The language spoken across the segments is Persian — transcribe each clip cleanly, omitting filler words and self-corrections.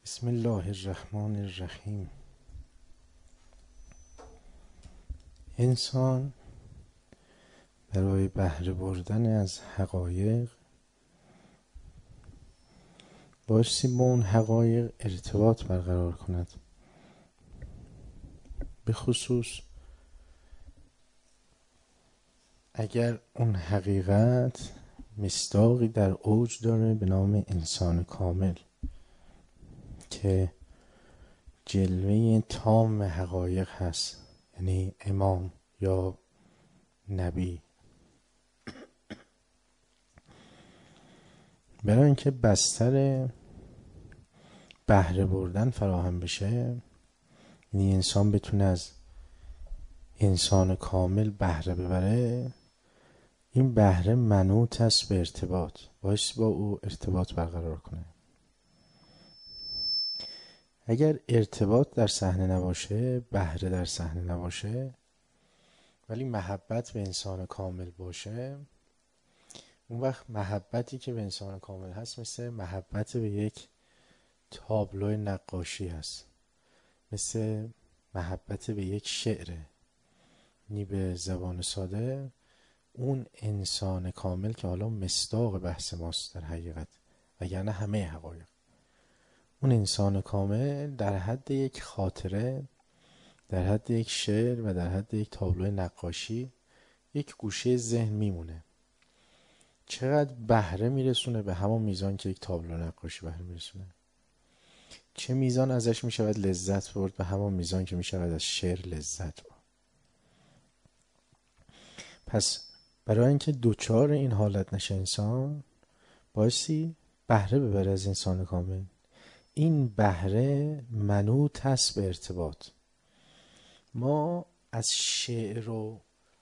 بسم الله الرحمن الرحیم. انسان برای بهره بردن از حقایق بایستی با اون حقایق ارتباط برقرار کند. به خصوص اگر اون حقیقت مصداقی در اوج داره به نام انسان کامل که جلوه تام حقایق هست، یعنی امام یا نبی. برای اینکه بستر بهره بردن فراهم بشه، یعنی انسان بتونه از انسان کامل بهره ببره، این بهره منوط است به ارتباط، باید با او ارتباط برقرار کنه. اگر ارتباط در صحنه نباشه، بهره در صحنه نباشه، ولی محبت به انسان کامل باشه، اون وقت محبتی که به انسان کامل هست مثل محبت به یک تابلو نقاشی هست، مثل محبت به یک شعره. یعنی به زبان ساده اون انسان کامل که حالا مصداق بحث ماست در حقیقت، وگرنه همه حقایق، اون انسان کامل در حد یک خاطره، در حد یک شعر و در حد یک تابلو نقاشی یک گوشه ذهن میمونه. چقدر بهره میرسونه به همون میزان که یک تابلو نقاشی بهره میرسونه. چه میزان ازش میشود لذت برد به همون میزان که میشود از شعر لذت برد. پس برای اینکه دوچار این حالت نشه انسان، بایستی بهره ببره از انسان کامل. این بهره منوط هست به ارتباط. ما از شعر و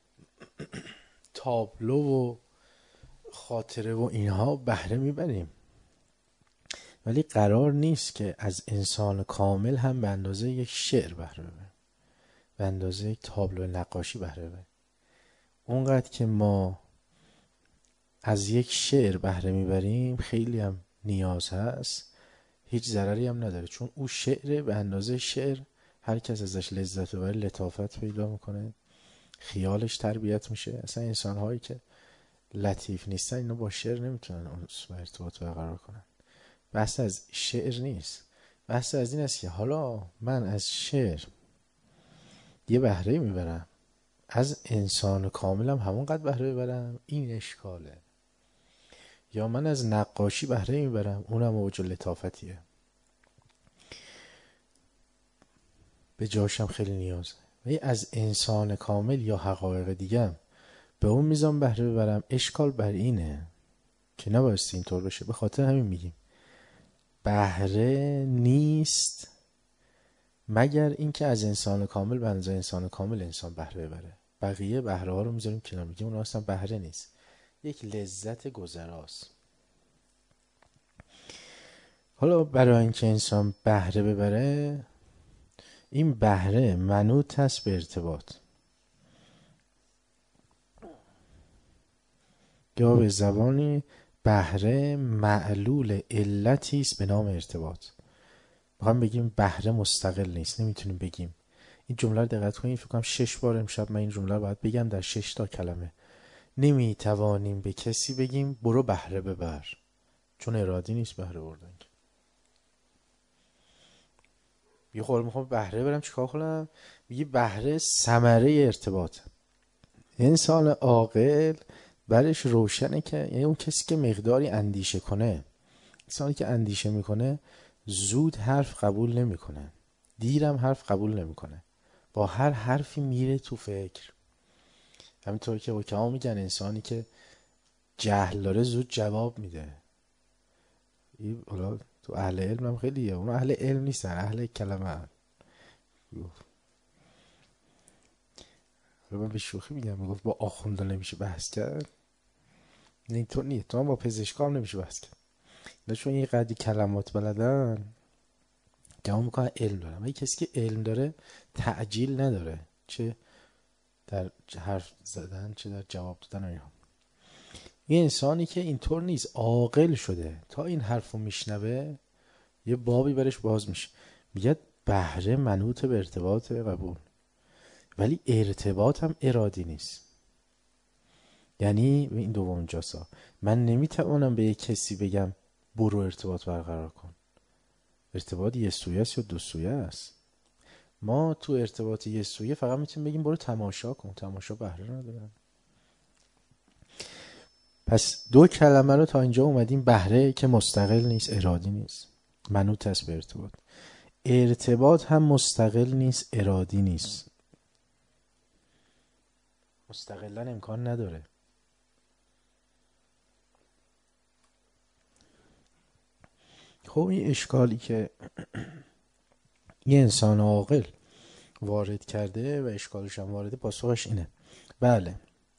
تابلو و خاطره و اینها بهره میبریم، ولی قرار نیست که از انسان کامل هم به اندازه یک شعر بهره ببریم، به اندازه یک تابلو نقاشی بهره ببریم. اونقدر که ما از یک شعر بهره میبریم خیلی هم نیاز هست، هیچ ضرری هم نداره، چون او شعر به اندازه شعر هر کس ازش لذت ببره لطافت پیدا میکنه، خیالش تربیت میشه. اصلا انسان هایی که لطیف نیستن اینا با شعر نمیتونن اون ارتباط برقرار کنن. بحث از شعر نیست، بحث از این است که حالا من از شعر یه بهره میبرم، از انسان کاملم همونقدر بهره ببرم، این اشکاله. یا من از نقاشی بهره میبرم، اونم اوج لطافتیه، به جاشم خیلی نیازه. ولی از انسان کامل یا حقایق دیگه به اون میزان بهره ببرم، اشکال بر اینه که نبایستی اینطور بشه. به خاطر همین میگیم بهره نیست مگر اینکه از انسان کامل به اندازه انسان کامل انسان بهره ببره. بقیه بهره ها رو میذاریم کنار، میگیم اون اصلا بهره نیست، یک لذت گذراست. حالا برای اینکه انسان بهره ببره، این بهره منوط هست به ارتباط، یا به زبانی بهره معلول علتی است به نام ارتباط. میخوام بگیم بهره مستقل نیست، نمیتونیم بگیم. این جمله رو دقت کنید، فکر کنم 6 بار امشب من این جمله رو باید بگم در 6 تا کلمه. نمیتوانیم به کسی بگیم برو بهره ببر، چون ارادی نیست بهره بردن. یه خورده میخوام بهره برم چیکار کنم؟ میگی بهره ثمره ارتباط. انسان عاقل برش روشنه که یعنی اون کسی که مقداری اندیشه کنه، انسانی که اندیشه میکنه زود حرف قبول نمیکنه، دیرم حرف قبول نمیکنه، با هر حرفی میره تو فکر. همینطور که حکما میگن انسانی که جهل داره زود جواب میده. این تو اهل علم هم خیلیه، اون اهل علم نیستن، اهل کلمه هن. من به شوخی میگم، میگفت با آخونده نمیشه بحث کرد. نه اینطور نیست، تو هم با پزشکا هم نمیشه بحث کرد، نه چون این قدری کلمات بلدن گمان میکنن علم دارن. ولی کسی که علم داره تعجیل نداره، چه در حرف زدن چه در جواب دادن اینها. این انسانی که اینطور نیست، عاقل شده، تا این حرفو میشنوه یه بابی برش باز میشه، میگه بهره منوط به ارتباط قبول، ولی ارتباط هم ارادی نیست. یعنی این دوم جاسا، من نمیتوانم به یک کسی بگم برو ارتباط برقرار کن. ارتباط یه سویه است یا دو سویه است. ما تو ارتباط یه سویه فقط میتونیم بگیم برو تماشا کن، تماشا بهره نداره. پس دو کلمه رو تا اینجا اومدیم، بهره که مستقل نیست، ارادی نیست، منوط است به ارتباط. ارتباط هم مستقل نیست، ارادی نیست، مستقلا امکان نداره. خب این اشکالی که یه انسان عاقل وارد کرده و اشکالش هم وارده، پاسخش اینه بله،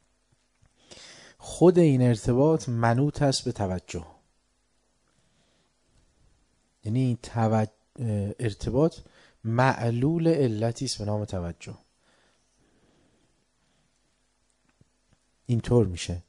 خود این ارتباط منوط است به توجه. یعنی ارتباط معلول علتی است به نام توجه. اینطور میشه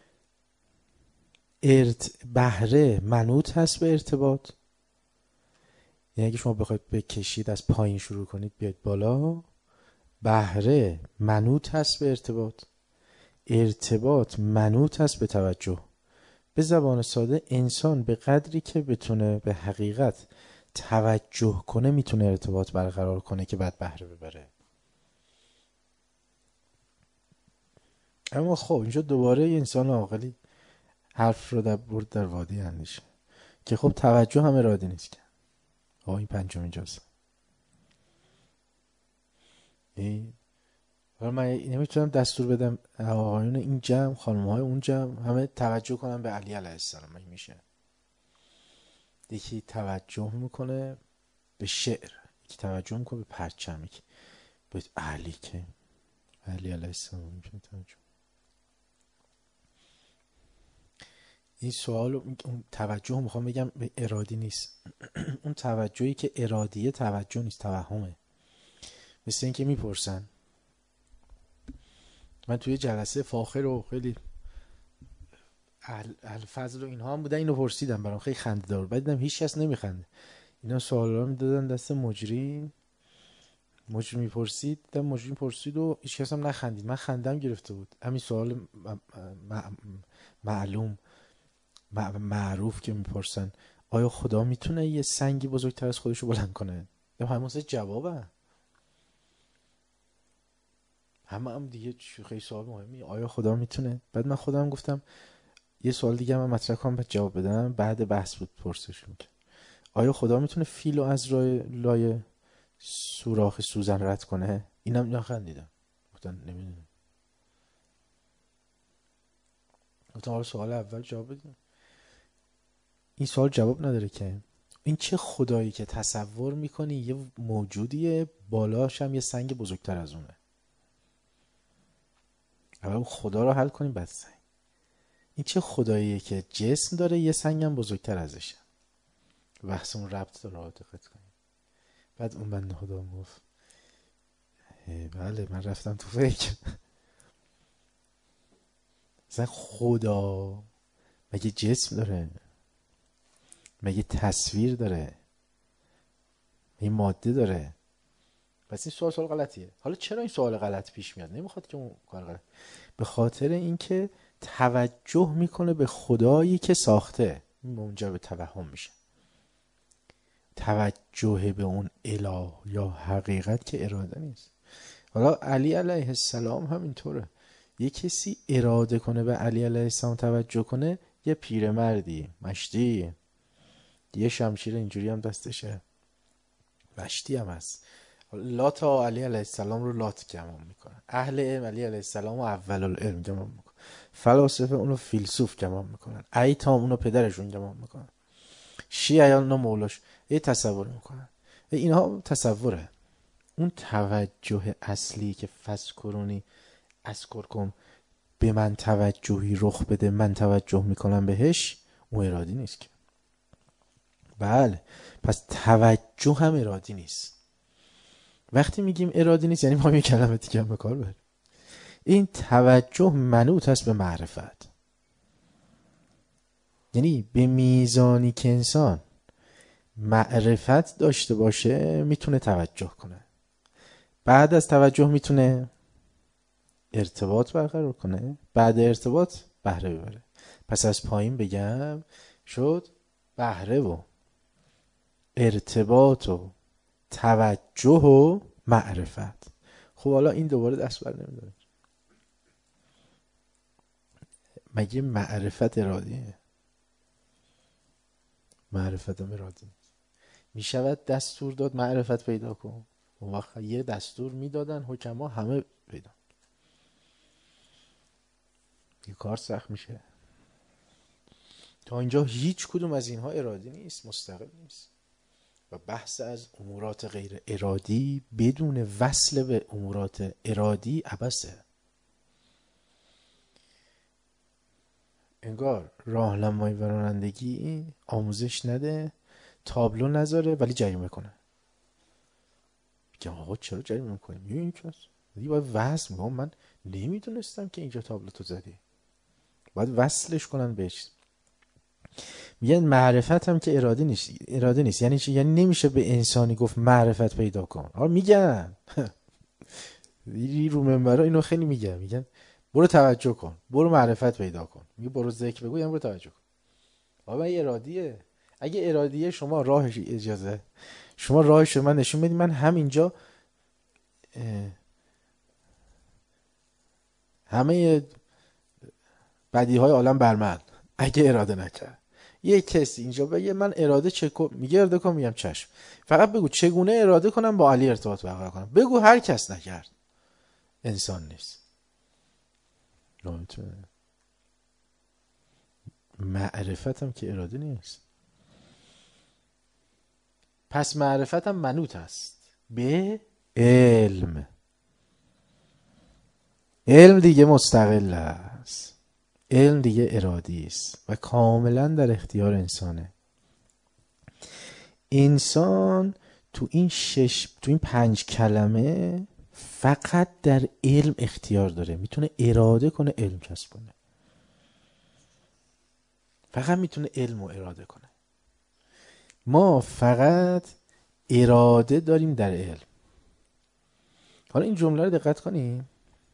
بهره منوط هست به ارتباط. یعنی اگه شما بخواید بکشید از پایین شروع کنید بیاید بالا، بهره منوط هست به ارتباط، ارتباط منوط هست به توجه. به زبان ساده انسان به قدری که بتونه به حقیقت توجه کنه میتونه ارتباط برقرار کنه که بعد بهره ببره. اما خب اینجا دوباره یه انسان عاقلی حرف رو برد در وادی اندیشه که خب توجه هم ارادی نیست. این پنجمین جاست. من نمیتونم دستور بدم آقایون این جمع، خانم‌های اون جمع همه توجه کنن به علی علیه السلام. این میشه یکی توجه میکنه به شعر، یکی توجه میکنه به پرچم، یکی به علی، که علی علیه السلام میتونه توجه. این سوال اون توجه میخوام بگم به ارادی نیست. اون توجهی که ارادیه توجه نیست، توهمه. مثل این که میپرسن، من توی جلسه فاخر و خیلی الفضل و اینها هم بودن، اینو پرسیدم، برام خیلی خنده دار، بعد دیدم هیچ کس نمیخنده. اینا سوالا رو میدادن دست مجری میپرسید، دیدم مجری پرسید و هیچ کس هم نخندید. من خندم گرفته بود. همین سوال معروف که میپرسن آیا خدا میتونه یه سنگی بزرگتر از خودشو بلند کنه؟ همون جوابه. هم دیگه خیلی سوال مهمی، آیا خدا میتونه؟ بعد من خودم گفتم یه سوال دیگه من مطرح کنم بعد جواب بدم. بعد بحث بود پرسش میکنه آیا خدا میتونه فیل رو از لای سوراخ سوزن رد کنه؟ اینم نخندیدم، گفتم نمیدونم. گفتم حالا سوال اول جواب بدیم. این سوال جواب نداره که این چه خدایی که تصور میکنی یه موجودیه بالاش هم یه سنگ بزرگتر از اونه. اول خدا رو حل کنیم بعد سنگ. این چه خداییه که جسم داره یه سنگ هم بزرگتر ازشه. بحث اون ربط داره، دقت کنیم. بعد اون بنده خدا گفت بله من رفتم تو فکر. مثلا خدا مگه جسم داره؟ مگه تصویر داره؟ مگه ماده داره؟ پس این سوال غلطیه. حالا چرا این سوال غلط پیش میاد؟ نمیخواد که اون کار غلط، به خاطر اینکه توجه میکنه به خدایی که ساخته، منجر به توهم میشه. توجه به اون اله یا حقیقت که اراده نیست. حالا علی علیه السلام هم اینطوره. یه کسی اراده کنه به علی علیه السلام توجه کنه، یه پیرمردی مشتی، یه شمشیر اینجوری هم دستشه، مشتی هم هست. لات علی علیه السلام رو لات جمع میکنن، اهل علم علی علیه السلام رو اول العلم جمع میکنن، فلاسفه اونو فیلسوف جمع میکنن، ایتام اونو پدرشون جمع میکنن، شیعیان اونو مولاش. یه تصور میکنن. اینها تصوره. اون توجه اصلی که فذکرونی اذکر کن، به من توجهی رخ بده من توجه میکنم بهش، اون ارادی نیست که. بله پس توجه هم ارادی نیست. وقتی میگیم ارادی نیست یعنی ما یه کلمه دیگه هم به کار بریم. این توجه منوط است به معرفت. یعنی به میزانی که انسان معرفت داشته باشه میتونه توجه کنه، بعد از توجه میتونه ارتباط برقرار کنه، بعد ارتباط بهره ببره. پس از پایین بگم شد بهره و ارتباط و توجه و معرفت. خب حالا این دوباره دست بر نمیداره. مگه معرفت ارادیه؟ معرفت هم ارادی می شود دستور داد معرفت پیدا کن. اون وقت یه دستور میدادن حکما همه پیدا، یه کار سخت میشه. تا اینجا هیچ کدوم از اینها ارادی نیست، مستقل نیست. و بحث از امورات غیر ارادی بدون وصل به امورات ارادی عبثه. انگار راهنمایی و رانندگی آموزش نده، تابلو نذاره ولی جریمه کنه. میگم آقا چرا جریمه میکنیم؟ میگه این کس دیگه باید وصل. میگم من نمیدونستم که اینجا تابلو تو زدی، باید وصلش کنن بهش. میگن معرفت هم که اراده نیست. یعنی چی؟ یعنی نمیشه به انسانی گفت معرفت پیدا کن. آره میگن رو منبرا اینو خیلی میگن برو توجه کن، برو معرفت پیدا کن. میگه برو ذکر بگو، یعنی برو توجه کن. آقا این ارادیه. اگه ارادیه شما راهش اجازه، شما راهش من نشون بدید، من همینجا همه بدیهای عالم بر من. اگه اراده نکرد یه کسی اینجا بگه من اراده میگه اراده کن، میگم چشم. فقط بگو چگونه اراده کنم با علی ارتباط برقرار کنم. بگو هر کس نکرد انسان نیست. معرفتم که اراده نیست. پس معرفتم منوط است به علم. علم دیگه مستقل است، علم دیگه ارادی است و کاملا در اختیار انسانه. انسان تو این 5 کلمه فقط در علم اختیار داره، میتونه اراده کنه، علم کسب کنه. فقط میتونه علم و اراده کنه. ما فقط اراده داریم در علم. حالا این جمله رو دقت کنیم.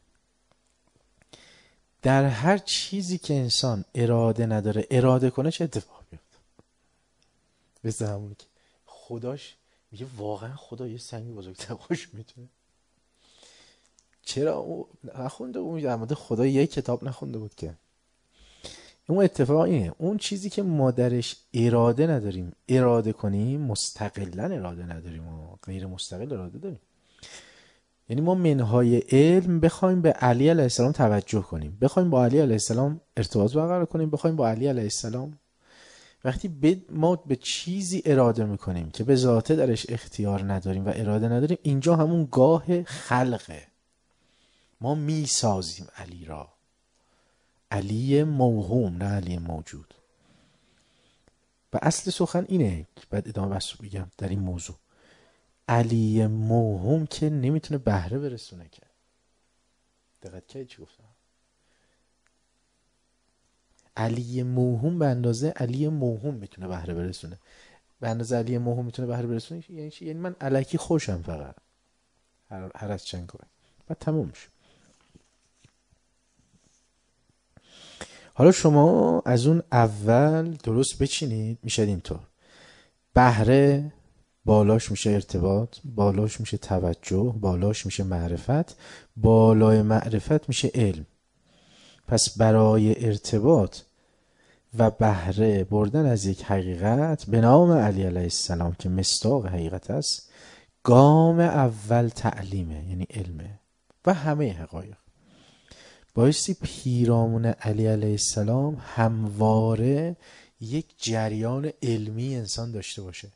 در هر چیزی که انسان اراده نداره اراده کنه چه اتفاقی میفته؟ مثل همونی که خداش میگه واقعا خدا یه سنگ بزرگتر خوش میتونه. چرا اون نخونده بود؟ در مورد خدا یه کتاب نخونده بود که اون اتفاق اینه. اون چیزی که ما درش اراده نداریم اراده کنیم، مستقلا اراده نداریم و غیر مستقل اراده داریم. یعنی ما منهای علم بخوایم به علی علیه السلام توجه کنیم، بخوایم با علی علیه السلام ارتباط برقرار کنیم، بخوایم با علی علیه السلام، وقتی ما به چیزی اراده میکنیم که به ذاته درش اختیار نداریم و اراده نداریم، اینجا همون گاه خلقه. ما میسازیم علی را، علی موهوم نه علی موجود. و اصل سخن اینه که بعد ادامه بحث رو بگم در این موضوع. علی موهوم که نمیتونه بهره برسونه که. دقت کردی چی گفتم؟ علی موهوم به اندازه علی موهوم میتونه بهره برسونه. به اندازه علی موهوم میتونه بهره برسونه یعنی چی؟ یعنی من الکی خوشم فقط هر از چند کنه بعد تموم میشه. حالا شما از اون اول درست بچینید، میشه اینطور. بهره بالاش میشه ارتباط، بالاش میشه توجه، بالاش میشه معرفت، بالای معرفت میشه علم. پس برای ارتباط و بهره بردن از یک حقیقت به نام علی علیه السلام که مصداق حقیقت است، گام اول تعلیمه، یعنی علمه و همه حقایق. بایستی پیرامون علی علیه السلام همواره یک جریان علمی انسان داشته باشه.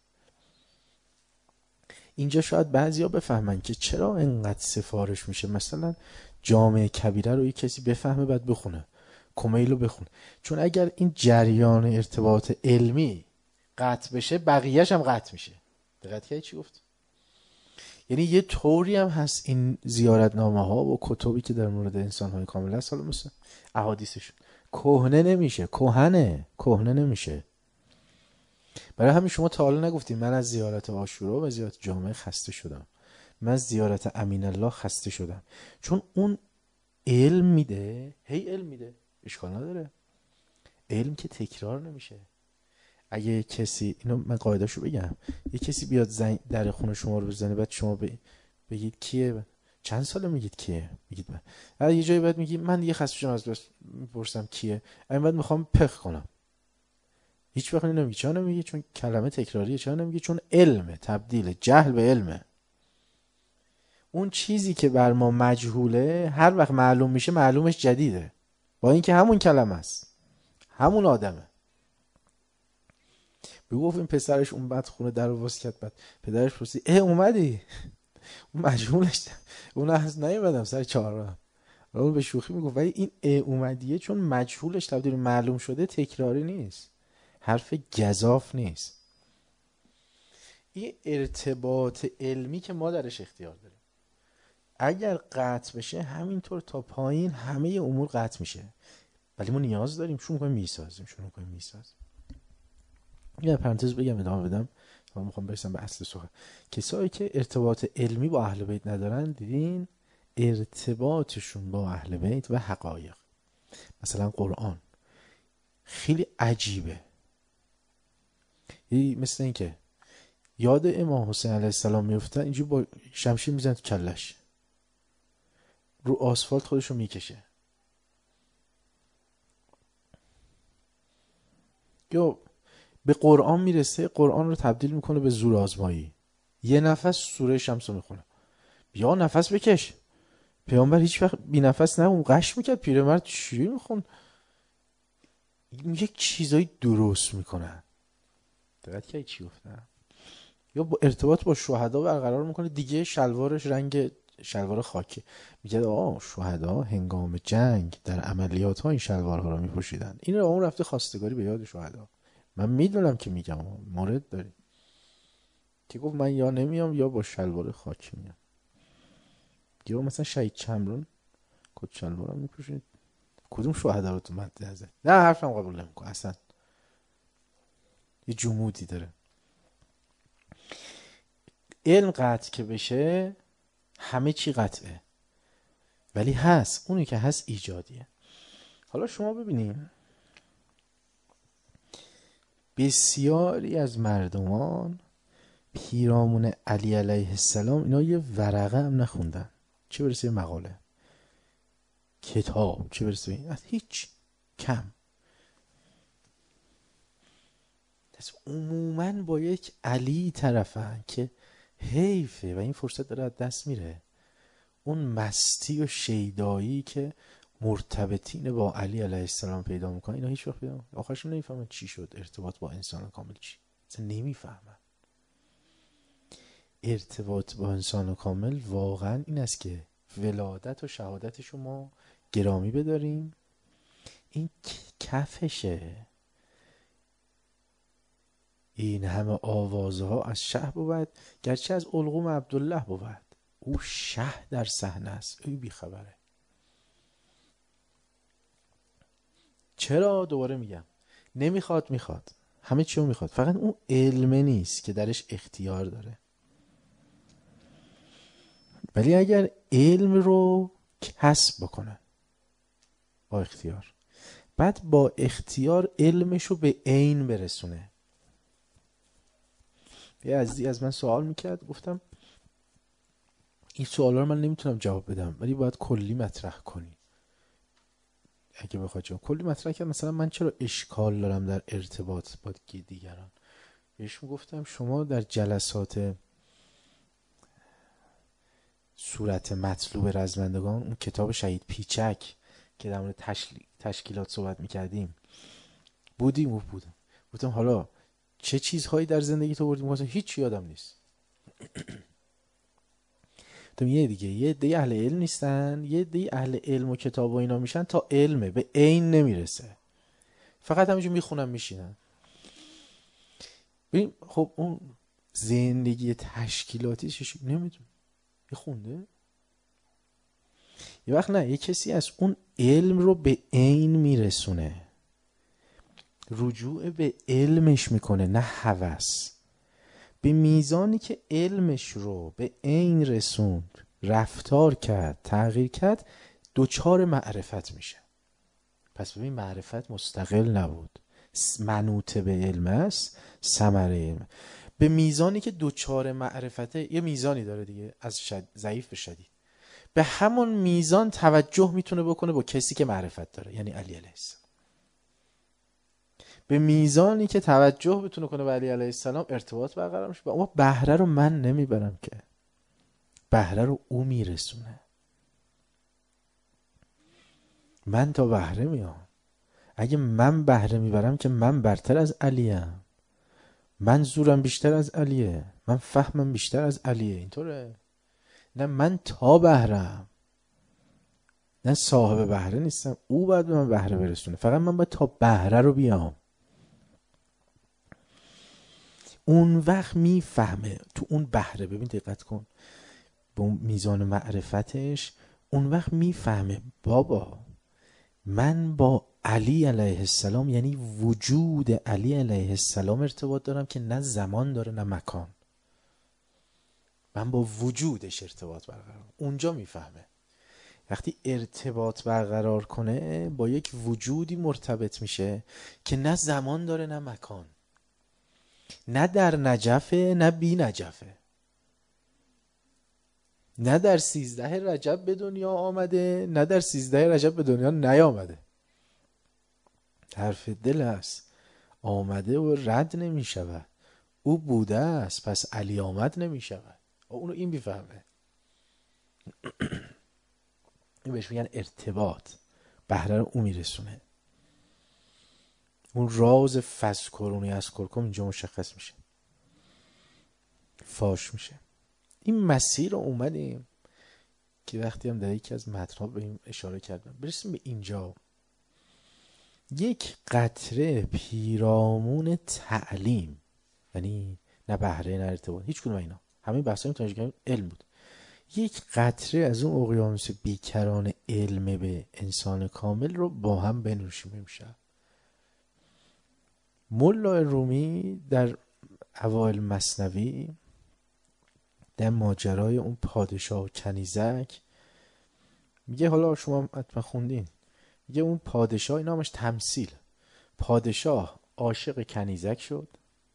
اینجا شاید بعضیا بفهمن که چرا انقدر سفارش میشه مثلا جامع کبیره رو یک کسی بفهمه بعد بخونه، کمیل رو بخونه. چون اگر این جریان ارتباط علمی قطع بشه بقیهش هم قطع میشه. دقت کردی چی گفت؟ یعنی یه طوری هم هست این زیارتنامه ها و کتبی که در مورد انسان های کامل هست، حالا مثل احادیثشون کهنه نمیشه. برای همین شما تا حالا نگفتید من از زیارت عاشورا و زیارت جامع خسته شدم، من از زیارت امین الله خسته شدم. چون اون علم میده، هی علم میده، اشکال نداره، علم که تکرار نمیشه. اگه کسی، اینو من قاعده‌شو بگم، یه کسی بیاد زنگ در خونه شما رو بزنه، بعد شما بگید کیه، چند ساله میگید کیه، میگید من، بعد یه جایی بعد میگی من یه خسته شدم از بس میپرسم کیه، این بعد میخوام پخ کنم، هیچ وقت نمیگی. چرا نمیگی؟ چون کلمه تکراریه. چرا نمیگی؟ چون علم تبدیل جهل به علمه. اون چیزی که بر ما مجهوله هر وقت معلوم میشه معلومش جدیده، با اینکه همون کلمه است، همون آدمه. بگو این پسرش اون بعد خونه در رو باز کرد، بعد پدرش پرسید اومدی؟ اون مجهولش، اون از نیومدم سر چهارراه. اون به شوخی میگفت، ولی این اومدیه چون مجهولش تبدیل معلوم شده، تکراری نیست، حرف گزاف نیست. این ارتباط علمی که ما درش اختیار داریم، اگر قطع بشه همینطور تا پایین همه امور قطع میشه. ولی ما نیاز داریم، شروع کنیم میسازیم. یه پرانتز بگم ادامه بدم، من میخوام برسم به اصل سخن. کسایی که ارتباط علمی با اهل بیت ندارن، دیدین ارتباطشون با اهل بیت و حقایق، مثلا قرآن، خیلی عجیبه. مثل این که یاد امام حسین علیه السلام میفتن، اینجور با شمشیر میزنن تو کلش، رو آسفالت خودشو میکشه. یا به قرآن میرسه، قرآن رو تبدیل میکنه به زور آزمایی، یه نفس سوره شمس رو میخونه، بیا نفس بکش. پیامبر هیچ وقت بی نفس نه، اون قش میکرد، پیرمرد چی میخون، یک چیزایی درست میکنن. دقت که چی گفتم؟ یا با ارتباط با شهدا برقرار میکنه، دیگه شلوارش رنگ شلوار خاکی، میگه شهدا هنگام جنگ در عملیات ها این شلوارها رو میپوشیدن. این رو اون رفته خواستگاری به یاد شهدا. من میدونم که میگم مورد داری که گفت من یا نمیام یا با شلوار خاکی میام. یا مثلا شهید چمرون کت شلوارم میپوشید، کدوم شهدا رو تو مد نظر؟ نه حرفم قبول نمیکنه اصلا، یه جمودی داره. علم قطع که بشه همه چی قطعه، ولی هست، اونی که هست ایجادیه. حالا شما ببینیم بسیاری از مردمان پیرامون علی علیه السلام اینا یه ورقه هم نخوندن، چه برسه یه مقاله، کتاب، چه برسه این، هیچ، کم. پس عموماً با یک علی طرفن که حیفه و این فرصت داره از دست میره. اون مستی و شیدایی که مرتبطین با علی علیه السلام پیدا میکنن، اینا هیچ وقت پیدا آخرشون نمیفهمن چی شد ارتباط با انسان کامل چی، اصلا نمیفهمن. ارتباط با انسان کامل واقعا این است که ولادت و شهادتشو ما گرامی بداریم. این کفشه، این همه آوازها از شه بود، گرچه از علقوم عبدالله بود، او شه در صحنه است، او بیخبره. چرا؟ دوباره میگم نمیخواد، میخواد، همه چیو میخواد، فقط اون علمه نیست که درش اختیار داره. ولی اگر علم رو کسب بکنه با اختیار، بعد با اختیار علمش رو به عین برسونه. یه عزیزی از من سوال میکرد، گفتم این سوالا رو من نمیتونم جواب بدم، ولی باید کلی مطرح کنی. اگه بخواد جواب کلی مطرح کنم، مثلا من چرا اشکال دارم در ارتباط با دیگران، بهش گفتم شما در جلسات صورت مطلوب رزمندگان، اون کتاب شهید پیچک که در مورد تشکیلات صحبت میکردیم بودیم؟ بودم. گفتم حالا چه چیزهایی در زندگی تو بردیم؟ گفتم هیچ یادم نیست. گفتم یه عده اهل علم نیستن، یه عده اهل علم و کتاب و اینا میشن، تا علمه به عین نمیرسه، فقط همینجور میخونن میشینن. ببین خب اون زندگی تشکیلاتی چه نمیدونم، یه خونده یه وقت، نه یه کسی از اون علم رو به عین میرسونه. رجوع به علمش میکنه، نه هوس. به میزانی که علمش رو به عین رسوند، رفتار کرد، تغییر کرد، دوچار معرفت میشه. پس ببین معرفت مستقل نبود، منوط به علم است، ثمره علم. به میزانی که دوچار معرفته، یه میزانی داره دیگه، از ضعیف به شدید، به همون میزان توجه میتونه بکنه با کسی که معرفت داره، یعنی علی علیه السلام. به میزانی که توجه بتونه کنه به علی علیه السلام، ارتباط برقرار میشه. اما بهره رو من نمیبرم که، بهره رو او میرسونه. من تا بهره میام. اگه من بهره میبرم که من برتر از علیم، من زورم بیشتر از علیه، من فهمم بیشتر از علیه، اینطوره. نه، من تا بهرم، نه صاحب بهره نیستم، او باید به من بهره برسونه، فقط من باید تا بهره رو بیام. اون وقت میفهمه تو اون بهره. ببین دقت کن به اون میزان معرفتش، اون وقت میفهمه بابا من با علی علیه السلام، یعنی وجود علی علیه السلام ارتباط دارم که نه زمان داره نه مکان. من با وجودش ارتباط برقرار. اونجا میفهمه وقتی ارتباط برقرار کنه با یک وجودی مرتبط میشه که نه زمان داره نه مکان، نه در نجفه نه بی نجفه، نه در 13 رجب به دنیا آمده نه در 13 رجب به دنیا نیامده. حرف دل است، آمده و رد نمی شود. او بوده است پس علی آمد نمی شود. اونو این بیفهمه. این بهش میگن ارتباط. بهره رو او میرسونه. اون راز فذکرونی اذکرکم اینجا مشخص میشه، فاش میشه. این مسیر رو اومدیم که وقتی هم در یکی از متن‌ها به این اشاره کردم برسیم به اینجا. یک قطره پیرامون تعلیم، یعنی نه بهره نه ارتباط، هیچ کدوم اینا، همه بحثا میتونیم بگیم علم بود. یک قطره از اون اقیانوس بیکران علم به انسان کامل رو با هم بنوشیم امشب. ملا رومی در اوایل مثنوی در ماجرای اون پادشاه کنیزک میگه، حالا شما حتما خوندین، میگه اون پادشاه، این نامش تمثیل، پادشاه عاشق کنیزک شد،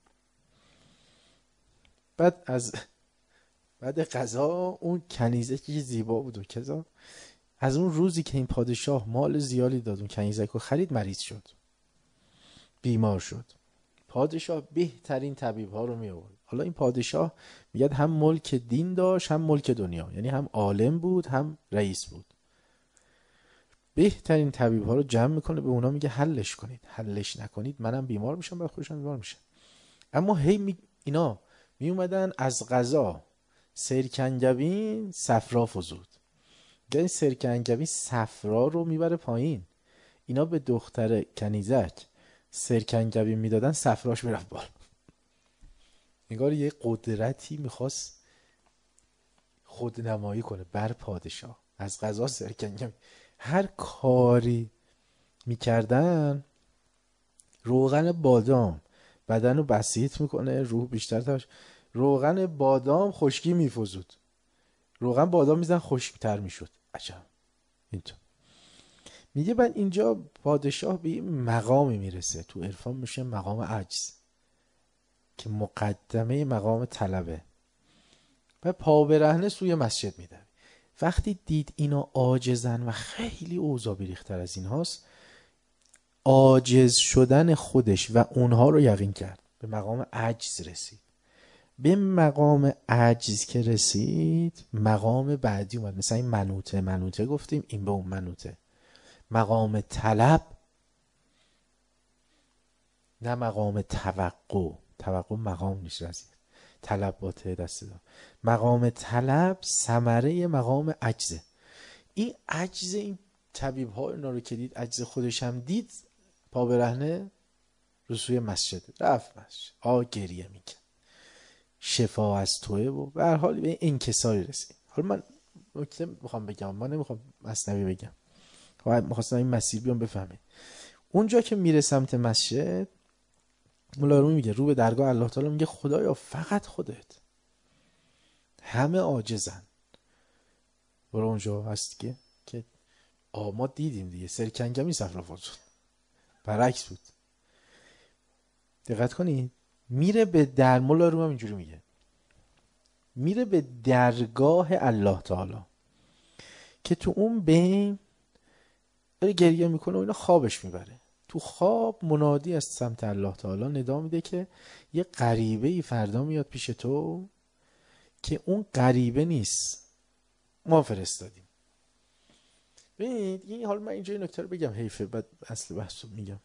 بعد قضا اون کنیزک یه زیبا بود و کذا، از اون روزی که این پادشاه مال زیادی داد اون کنیزک رو خرید، مریض شد، بیمار شد. پادشاه بهترین طبیب ها رو می آورد. حالا این پادشاه میگه هم ملک دین داشت هم ملک دنیا، یعنی هم عالم بود هم رئیس بود. بهترین طبیب ها رو جمع میکنه، به اونا میگه حلش کنید، حلش نکنید منم بیمار میشم، بعد خودشم بیمار میشه. اما اینا می اومدن از قضا سرکنگبین صفرا فزود، این سرکنگبین صفرا رو میبره پایین. اینا به دختر کنیزک سرکنگبین میدادن، صفراش میرفت بالا. انگار یه قدرتی میخواست خودنمایی کنه بر پادشاه. از قضا سرکنگبین هر کاری میکردن، روغن بادام بدن رو بسیط میکنه، روح بیشتر تاش. روغن بادام خشکی میفزود، روغن بادام میزن خشکتر میشد. عجب. اینطور میگه بعد اینجا پادشاه به مقامی میرسه تو عرفان، میشه مقام عجز که مقدمه مقام طلبه، و پا برهنه سوی مسجد میده. وقتی دید اینا عاجزن و خیلی اوضاع بیریختر از این هاست، عاجز شدن خودش و اونها رو یقین کرد، به مقام عجز رسید. به مقام عجز که رسید، مقام بعدی اومد، مثلا این منوته گفتیم، این به اون منوته. مقام طلب، نه مقام توقع مقام نیست، رسید طلب با ته دست دار. مقام طلب ثمره مقام عجزه. این عجز این طبیب ها اینا رو که دید، عجز خودش هم دید، پا برهنه رسوی مسجد رفت. مسجد گریه میکرد، شفا از توه و به هر حال به انکساری رسید. حالا من نکته میخوام بگم، من نمیخوام مثنوی بگم، میخواستم این مسیر بیام بفهمید. اونجا که میره سمت مسجد، مولا رومی میگه رو به درگاه الله تعالی، میگه خدایا فقط خودت، همه عاجزن. برو اونجا هست که ما دیدیم دیگه سرکنگمی صفرافات شد، برعکس بود. دقت کنید، میره به در، مولا روم هم اینجوری میگه، میره به درگاه الله تعالی که تو اون بین داره گریه میکنه و اینا، خوابش میبره. تو خواب منادی از سمت الله تعالی ندا میده که یه غریبه ای فردا میاد پیش تو که اون غریبه نیست، ما فرستادیم. ببینید این، حال من اینجا این نکته رو بگم حیفه، بعد اصل بحث رو میگم.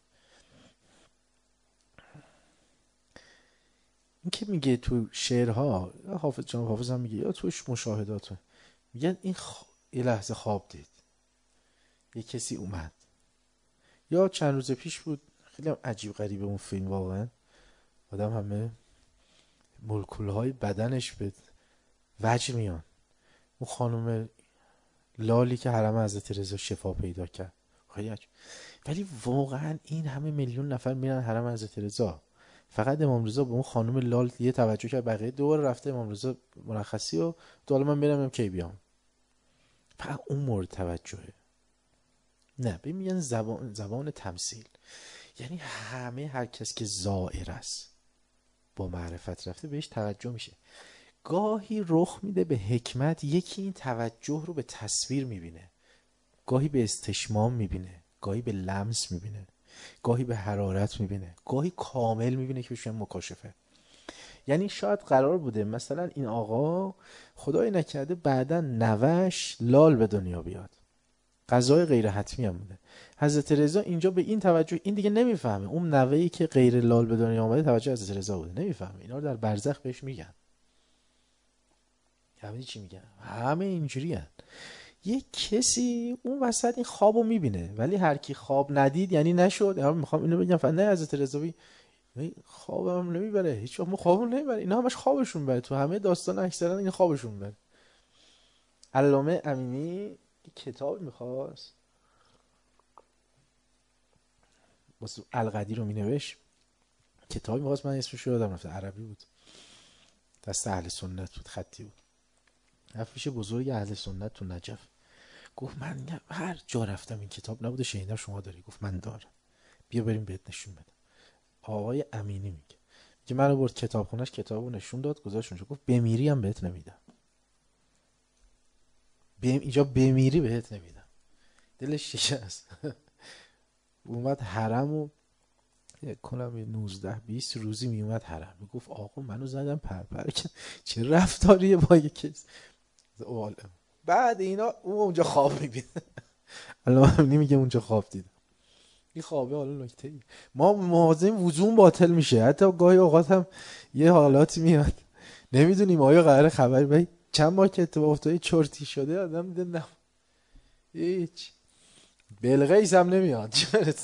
این که میگه تو شعرها، حافظ جان حافظ هم میگه، یا توش مشاهدات میگن این یه لحظه خواب دید، یه کسی اومد، یا چند روز پیش بود، خیلی هم عجیب غریبه اون فیلم واقعا، آدم همه مولکولهای بدنش به وجه میان. اون خانم لالی که حرم حضرت رضا شفا پیدا کرد، خیلی عجیب. ولی واقعا این همه میلیون نفر میرن حرم حضرت رضا، فقط امام رضا به اون خانم لال یه توجه کرد، بقیه دور رفته امام رضا مرخصی و تو، حالا من برم کی بیام، فقط اون مورد توجهه. نه میگن زبان تمثیل، یعنی همه، هر کس که زائر است با معرفت رفته بهش توجه میشه. گاهی رخ میده به حکمت، یکی این توجه رو به تصویر میبینه، گاهی به استشمام میبینه، گاهی به لمس میبینه، گاهی به حرارت میبینه، گاهی کامل میبینه که بهش مکاشفه. یعنی شاید قرار بوده مثلا این آقا خدای نکرده بعدا نوش لال به دنیا بیاد، قضای غیر حتمی هم بوده. حضرت رضا اینجا به این توجه، این دیگه نمیفهمه اون نوهی که غیر لال به دنیا آمده توجه حضرت رضا بوده، نمیفهمه. اینا رو در برزخ بهش میگن. همین چی میگن؟ همه اینجوری هن. یه کسی اون وسط این خوابو میبینه، ولی هر کی خواب ندید یعنی نشد. من میخوام اینو بگم، فقط نه حضرت رضوی خوابم نمیبره، هیچ وقت ما خوابمون نمیبره، اینا همش خوابشون بره، تو همه داستان اکثرا این خوابشون بره. علامه امینی کتاب میخواست واسه القدیر رو مینوشت، کتابی میخواست، من اسمش رو یادم رفته، عربی بود، دست اهل سنت بود، خطی بود، افیش بزرگ اهل سنت تو نجف. گفت من هر جا رفتم این کتاب نبوده، شنیدم شما داری. گفت من دارم، بیا بریم بهت نشون بدم. آقای امینی میگه که منو برد کتابخونه‌اش، کتابو نشون داد، گذاشت اونجا، گفت بمیری هم بهت نمیدم، اینجا بمیری بهت نمیدم. دلش شکست. اومد حرم و کنم 19-20 روزی میومد حرم، میگفت آقا منو زدم پرپر، چه رفتاریه با یک کس. بعد اینا اونجا خواب میبینه. الان نمیگه اونجا خواب دیدم، این خوابه. حالا نکته ای، ما مواظبیم وضوم باطل میشه، حتی گاهی اوقات هم یه حالاتی میاد نمیدونیم آیا قراره خبر باید. چند ماه که اتفاق افتاده چرتی شده آدم میده نه هیچ بلغیس هم نمیاد.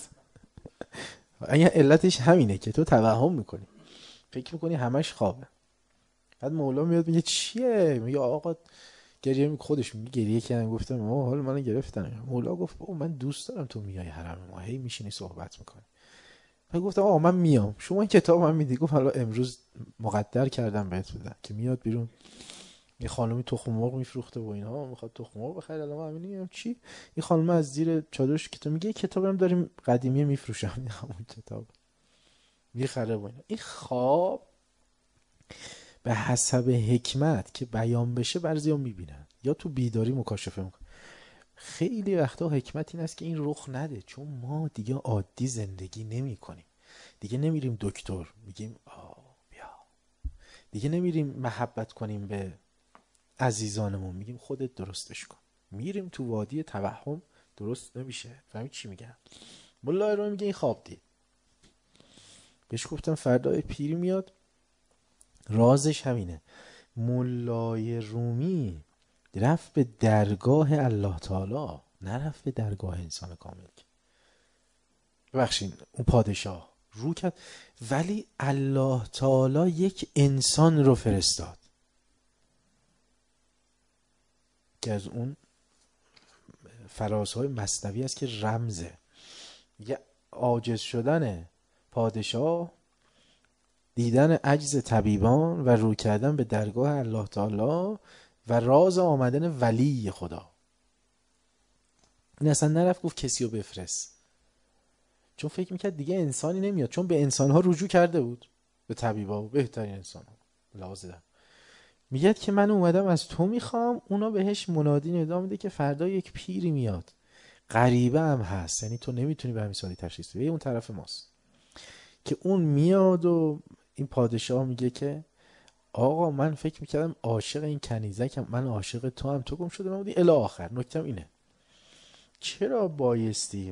اگه علتش همینه که تو توهم میکنی، فکر میکنی همش خوابه. بعد مولا میاد میگه چیه؟ میگه آقا گریه میکنه، خودش میگه گریه کردم. گفتم ما حال منو گرفتن. مولا گفت من دوست دارم تو میای حرم ما، هی میشینی صحبت میکنی. من گفتم آقا من میام، شما این کتاب من میدی؟ گفت حالا امروز مقدر کردم بهت بدم که میاد بیرون، یه خانمی تخم مرغ میفروخته و اینا، میخواد تخم مرغ بخره. الان من میگم چی؟ این خانم از زیر چادرش کتاب میگه کتابم داریم قدیمی میفروشم، همون کتاب میخره و اینا. این خواب به حسب حکمت که بیان بشه بعضیا میبینن یا تو بیداری مکاشفه میکنن. خیلی وقتا حکمت این است که این رخ نده، چون ما دیگه عادی زندگی نمی کنیم، دیگه نمیریم دکتر میگیم بیا، دیگه نمیریم محبت کنیم به عزیزانمون میگیم خودت درستش کن، میریم تو وادی توهم، درست نمیشه. فهمید چی میگم؟ مولای رو میگه این خواب دید، بهش گفتم فردا پیری میاد. رازش همینه، مولای رومی رفت به درگاه الله تعالی، نرفت به درگاه انسان کامل. ببخشید اون پادشاه رو کرد، ولی الله تعالی یک انسان رو فرستاد که از اون فرازهای مثنوی است که رمزه. یه عاجز شدن پادشاه، دیدن عجز طبیبان و رو کردن به درگاه الله تعالی و راز آمدن ولی خدا. این اصلا نرفت گفت کسی رو بفرست، چون فکر میکرد دیگه انسانی نمیاد، چون به انسانها رجوع کرده بود، به طبیبا و بهترین انسانها لازم. میگه که من اومدم از تو میخوام. اونا بهش منادی ندا میده که فردا یک پیری میاد، غریبه هم هست، یعنی تو نمیتونی به همین سادی تشخیص بدی، اون طرف ماست. که اون میاد و این پادشاه میگه که آقا من فکر میکردم عاشق این کنیزکم، من عاشق تو هم، تو گم شده من بودی الی آخر. نکتم اینه چرا بایستی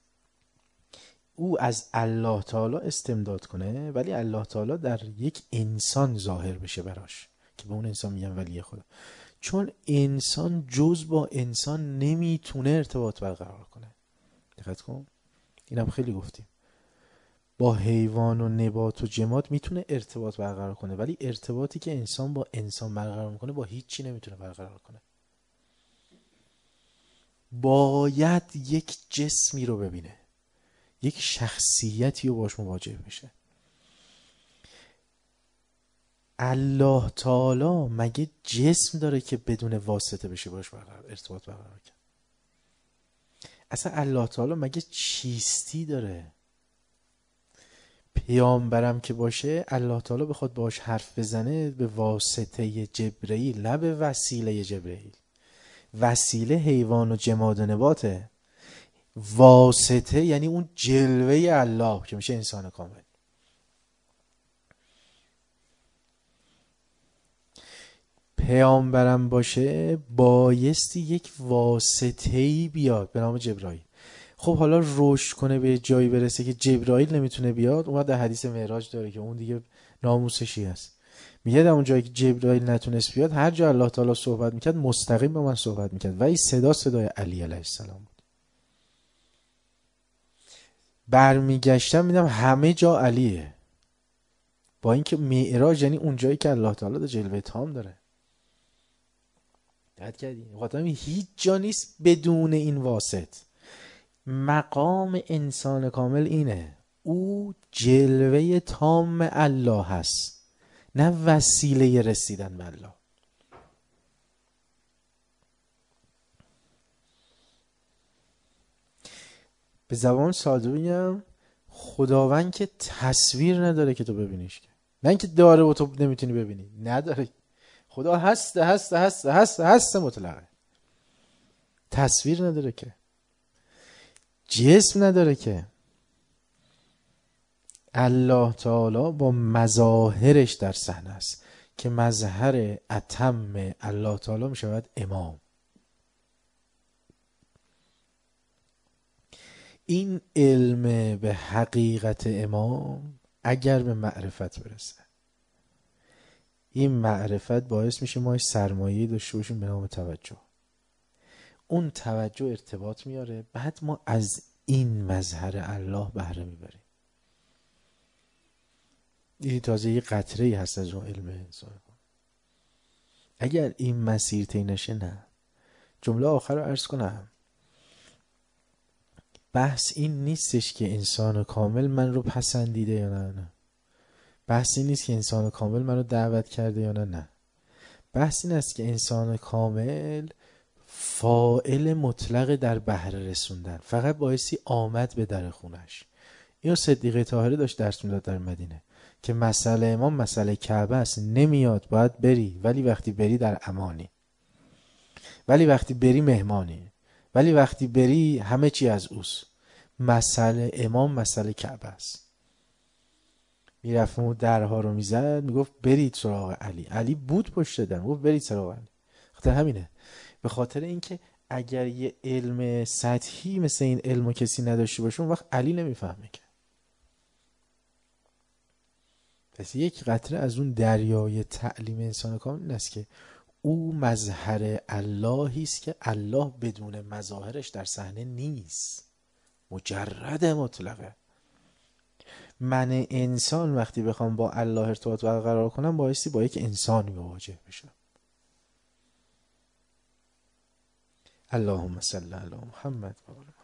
او از الله تعالی استمداد کنه ولی الله تعالی در یک انسان ظاهر بشه براش، که به اون انسان میگن ولی خدا. چون انسان جز با انسان نمیتونه ارتباط برقرار کنه. دقت کن، اینم خیلی گفتیم. با حیوان و نبات و جماد میتونه ارتباط برقرار کنه، ولی ارتباطی که انسان با انسان برقرار میکنه با هیچی نمیتونه برقرار کنه. باید یک جسمی رو ببینه، یک شخصیتی رو باش مواجه بشه. الله تعالی مگه جسم داره که بدون واسطه بشه باش ارتباط برقرار کنه؟ اصلا الله تعالی مگه چیستی داره؟ پیامبرم که باشه الله تعالی بخواد باش حرف بزنه به واسطه جبرئیل، نه به وسیله جبرئیل. وسیله حیوان و جماد و نباته، واسطه یعنی اون جلوه الله که میشه انسان کامل. پیامبرم باشه بایستی یک واسطه‌ای بیاد به نام جبرائیل. خب حالا رشد کنه به جایی برسه که جبرائیل نمیتونه بیاد، اومد در حدیث معراج داره که اون دیگه ناموسشی هست. میگه در اون جایی که جبرائیل نتونست بیاد، هر جا الله تعالی صحبت میکرد مستقیم با من صحبت میکرد و این صدای علی علیه السلام بود. برمیگشتم میدم همه جا علیه، با اینکه معراج یعنی اون جایی که الله تعالی ده جلوه تام داره. دقت کردی؟ خاطر هیچ جا نیست بدون این واسط. مقام انسان کامل اینه، او جلوه تام الله هست، نه وسیله رسیدن به الله. به زبان ساده بگم، خداوند که تصویر نداره که تو ببینیش، که نه اینکه داره و تو نمیتونی ببینی، نداره. خدا هست مطلقه، تصویر نداره که، جسم نداره که. الله تعالی با مظاهرش در صحنه است که مظهر اتم الله تعالی می شود امام. این علم به حقیقت امام اگر به معرفت برسه، این معرفت باعث میشه ما سرمایه‌ای داشته باشیم به نام توجه. اون توجه ارتباط میاره، بعد ما از این مظهر الله بهره میبریم. این تازه یه قطره‌ای هست از اون علم انسان. اگر این مسیر طی نشه، نه. جمله آخر رو عرض کنم، بحث این نیستش که انسان کامل من رو پسندیده یا نه. بحث این نیست که انسان کامل من رو دعوت کرده یا نه. بحث این است که انسان کامل فاعل مطلق در بهره رسوندن، فقط بایستی آمد به در خونش. اینو صدیقه طاهره داشت درس میداد در مدینه که مسئله امام مسئله کعبه است، نمیاد باید بری، ولی وقتی بری در امانی، ولی وقتی بری مهمانی، ولی وقتی بری همه چی از اوست. مسئله امام مسئله کعبه است. میرفت و درها رو میزد، میگفت برید سراغ علی. علی بود پشت در، میگفت برید سراغ علی. خاطر همینه، به خاطر اینکه اگر یه علم سطحی مثل این علمو کسی نداشته باشه اون وقت علی نمیفهمه که. پس یک قطره از اون دریای تعلیم انسان کامل این است که او مظهر اللهی است که الله بدون مظاهرش در صحنه نیست، مجرد مطلقه. من انسان وقتی بخوام با الله ارتباط برقرار کنم بایستی با یک انسانی مواجه بشم. اللهم صل علی محمد و آل محمد.